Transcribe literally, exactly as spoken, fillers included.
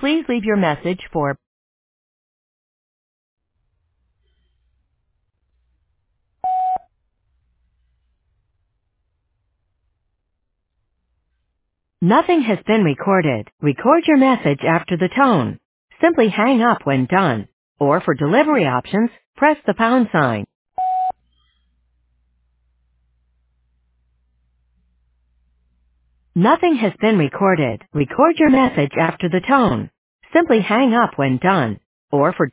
Please leave your message for Nothing has been recorded. Record your message after the tone. Simply hang up when done. Or for delivery options, press the pound sign. Nothing has been recorded. Record your message after the tone. Simply hang up when done. Or for